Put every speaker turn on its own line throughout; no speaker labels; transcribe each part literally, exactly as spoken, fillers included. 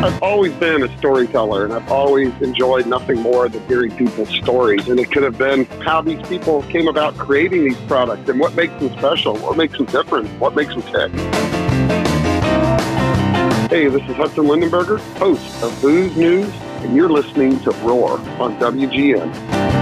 I've always been a storyteller, and I've always enjoyed nothing more than hearing people's stories. And it could have been how these people came about creating these products and what makes them special, what makes them different, what makes them tick. Hey, this is Hudson Lindenberger, host of Booze News, and you're listening to Roar on W G N.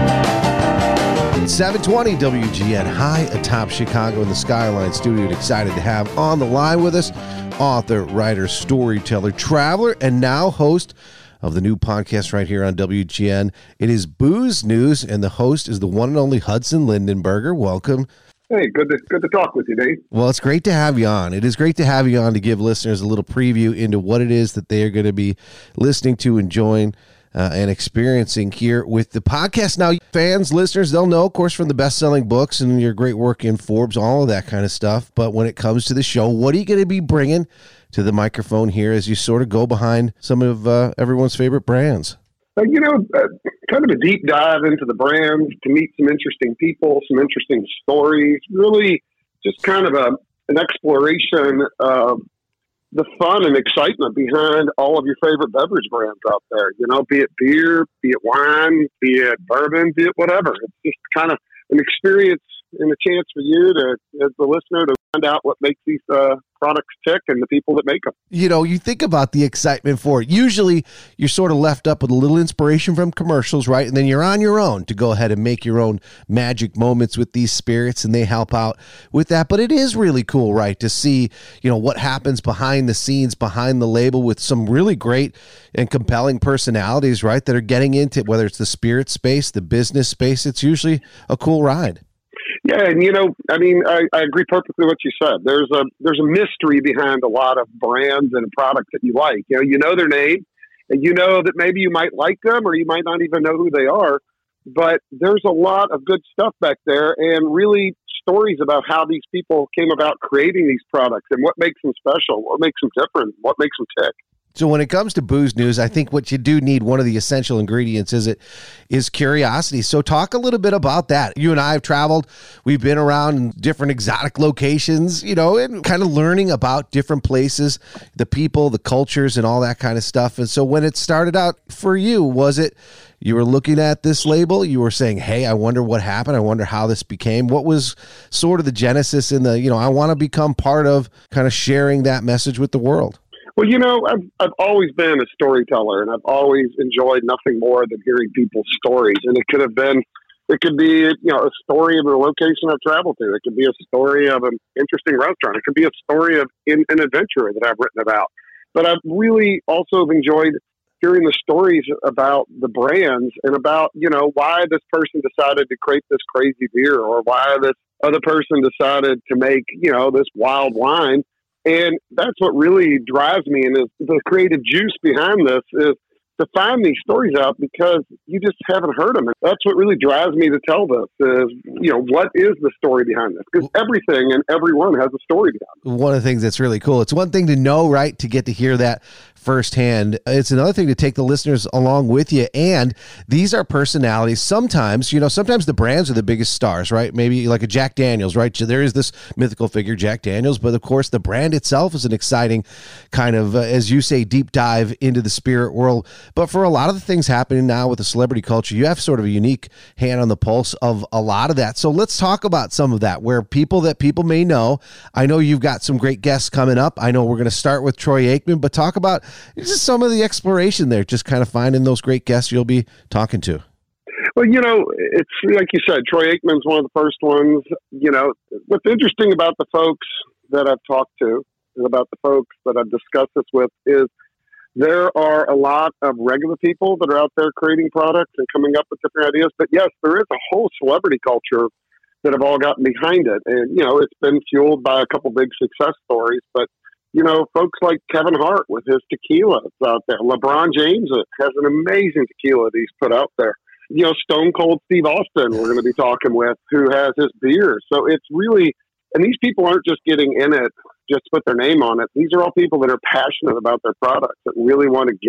seven twenty W G N, high atop Chicago in the Skyline Studio. Excited to have on the line with us author, writer, storyteller, traveler, and now host of the new podcast right here on W G N. It is Booze News, and the host is the one and only Hudson Lindenberger. Welcome.
Hey, good to good to talk with you, Dave.
Well, it's great to have you on. It is great to have you on to give listeners a little preview into what it is that they are going to be listening to, enjoying, Uh, and experiencing here with the podcast. Now, fans, listeners, they'll know, of course, from the best-selling books and your great work in Forbes, all of that kind of stuff. But when it comes to the show, what are you going to be bringing to the microphone here as you sort of go behind some of uh, everyone's favorite brands?
Uh, you know, uh, kind of a deep dive into the brands to meet some interesting people, some interesting stories, really just kind of a an exploration of the fun and excitement behind all of your favorite beverage brands out there, you know, be it beer, be it wine, be it bourbon, be it whatever. It's just kind of an experience and a chance for you to, as the listener, to find out what makes these uh, products tick and the people that make them.
You know, you think about the excitement for it. Usually you're sort of left up with a little inspiration from commercials, right? And then you're on your own to go ahead and make your own magic moments with these spirits, and they help out with that. But it is really cool, right, to see, you know, what happens behind the scenes, behind the label with some really great and compelling personalities, right, that are getting into, whether it's the spirit space, the business space. It's usually a cool ride.
Yeah, and you know, I mean, I, I agree perfectly with what you said. There's a there's a mystery behind a lot of brands and products that you like. You know, you know their name, and you know that maybe you might like them, or you might not even know who they are. But there's a lot of good stuff back there, and really stories about how these people came about creating these products and what makes them special, what makes them different, what makes them tick.
So when it comes to Booze News, I think what you do need, one of the essential ingredients is it is curiosity. So talk a little bit about that. You and I have traveled. We've been around in different exotic locations, you know, and kind of learning about different places, the people, the cultures, and all that kind of stuff. And so when it started out for you, was it you were looking at this label, you were saying, hey, I wonder what happened. I wonder how this became. What was sort of the genesis in the, you know, I want to become part of kind of sharing that message with the world?
Well, you know, I've, I've always been a storyteller, and I've always enjoyed nothing more than hearing people's stories. And it could have been, it could be, you know, a story of a location I've traveled to. It could be a story of an interesting restaurant. It could be a story of in, an adventure that I've written about. But I've really also enjoyed hearing the stories about the brands and about, you know, why this person decided to create this crazy beer, or why this other person decided to make, you know, this wild wine. And that's what really drives me, and is the creative juice behind this is to find these stories out, because you just haven't heard them. And that's what really drives me to tell this is, you know, what is the story behind this? Because everything and everyone has a story behind it.
One of the things that's really cool, it's one thing to know, right, to get to hear that firsthand. It's another thing to take the listeners along with you. And these are personalities. Sometimes, you know, sometimes the brands are the biggest stars, right? Maybe like a Jack Daniels, right? There is this mythical figure, Jack Daniels, but of course the brand itself is an exciting kind of, uh, as you say, deep dive into the spirit world. But for a lot of the things happening now with the celebrity culture, you have sort of a unique hand on the pulse of a lot of that. So let's talk about some of that, where people that people may know. I know you've got some great guests coming up. I know we're going to start with Troy Aikman, but talk about just some of the exploration there, just kind of finding those great guests you'll be talking to.
Well, you know, it's like you said, Troy Aikman's one of the first ones. You know, what's interesting about the folks that I've talked to and about the folks that I've discussed this with is there are a lot of regular people that are out there creating products and coming up with different ideas. But yes, there is a whole celebrity culture that have all gotten behind it. And, you know, it's been fueled by a couple big success stories. But, you know, folks like Kevin Hart with his tequila is out there. LeBron James has an amazing tequila that he's put out there. You know, Stone Cold Steve Austin, we're going to be talking with, who has his beer. So it's really, and these people aren't just getting in it just to put their name on it. These are all people that are passionate about their products, that really want to give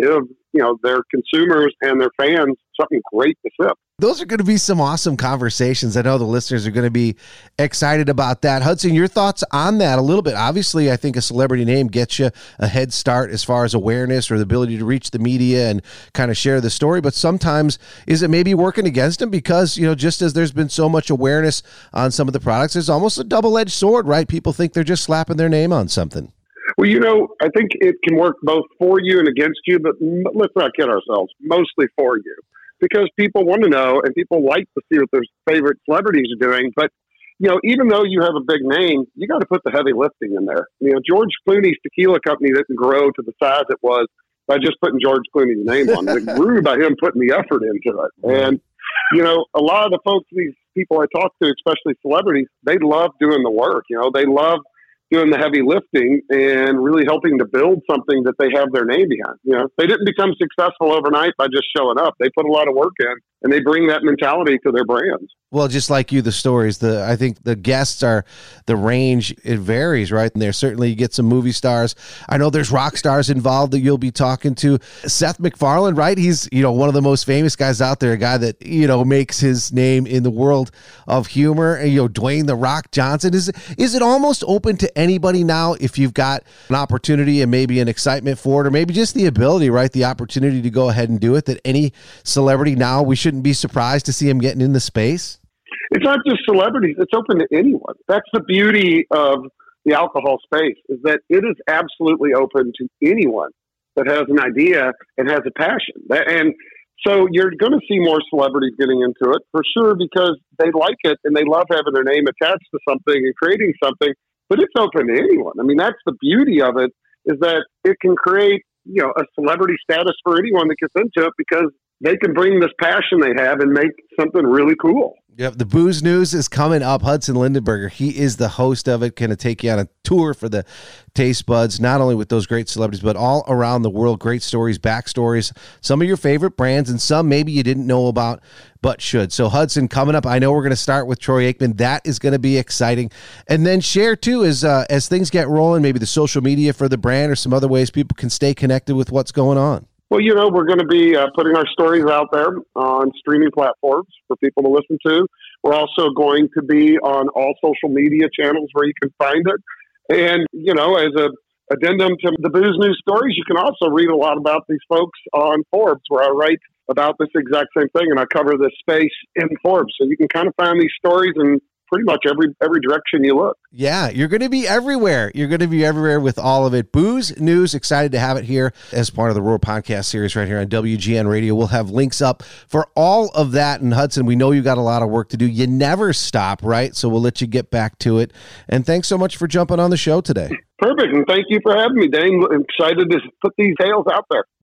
you know, their consumers and their fans something great to sip.
Those are going to be some awesome conversations. I know the listeners are going to be excited about that. Hudson, your thoughts on that a little bit? Obviously, I think a celebrity name gets you a head start as far as awareness or the ability to reach the media and kind of share the story. But sometimes is it maybe working against them because, you know, just as there's been so much awareness on some of the products, it's almost a double-edged sword, right? People think they're just slapping their name on something.
Well, you know, I think it can work both for you and against you, but let's not kid ourselves, mostly for you. Because people want to know and people like to see what their favorite celebrities are doing. But, you know, even though you have a big name, you got to put the heavy lifting in there. You know, George Clooney's tequila company didn't grow to the size it was by just putting George Clooney's name on it. It grew by him putting the effort into it. And, you know, a lot of the folks, these people I talk to, especially celebrities, they love doing the work. You know, they love doing the heavy lifting and really helping to build something that they have their name behind. You know, they didn't become successful overnight by just showing up. They put a lot of work in and they bring that mentality to their brands.
Well, just like you, the stories, the I think the guests are, the range, it varies, right? And there certainly you get some movie stars. I know there's rock stars involved that you'll be talking to. Seth MacFarlane, right? He's, you know, one of the most famous guys out there, a guy that, you know, makes his name in the world of humor. And, you know, Dwayne The Rock Johnson. Is, is it almost open to anybody now if you've got an opportunity and maybe an excitement for it, or maybe just the ability, right? The opportunity to go ahead and do it, that any celebrity now, we shouldn't be surprised to see him getting into space?
It's not just celebrities. It's open to anyone. That's the beauty of the alcohol space, is that it is absolutely open to anyone that has an idea and has a passion. And so you're going to see more celebrities getting into it for sure, because they like it and they love having their name attached to something and creating something, but it's open to anyone. I mean, that's the beauty of it, is that it can create, you know, a celebrity status for anyone that gets into it, because they can bring this passion they have and make something really cool.
Yep, the Booze News is coming up. Hudson Lindenberger, he is the host of it, going to take you on a tour for the taste buds, not only with those great celebrities, but all around the world. Great stories, backstories, some of your favorite brands, and some maybe you didn't know about but should. So Hudson, coming up, I know we're going to start with Troy Aikman. That is going to be exciting. And then share, too, as, uh, as things get rolling, maybe the social media for the brand or some other ways people can stay connected with what's going on.
Well, you know, we're going to be uh, putting our stories out there on streaming platforms for people to listen to. We're also going to be on all social media channels where you can find it. And, you know, as a addendum to the Booze News stories, you can also read a lot about these folks on Forbes, where I write about this exact same thing, and I cover this space in Forbes. So you can kind of find these stories in pretty much every every direction you look.
Yeah, you're going to be everywhere. You're going to be everywhere with all of it. Booze News, excited to have it here as part of the Roar Podcast series right here on W G N Radio. We'll have links up for all of that. And Hudson, we know you got a lot of work to do. You never stop, right? So we'll let you get back to it. And thanks so much for jumping on the show today.
Perfect. And thank you for having me, Dane. I'm excited to put these tales out there.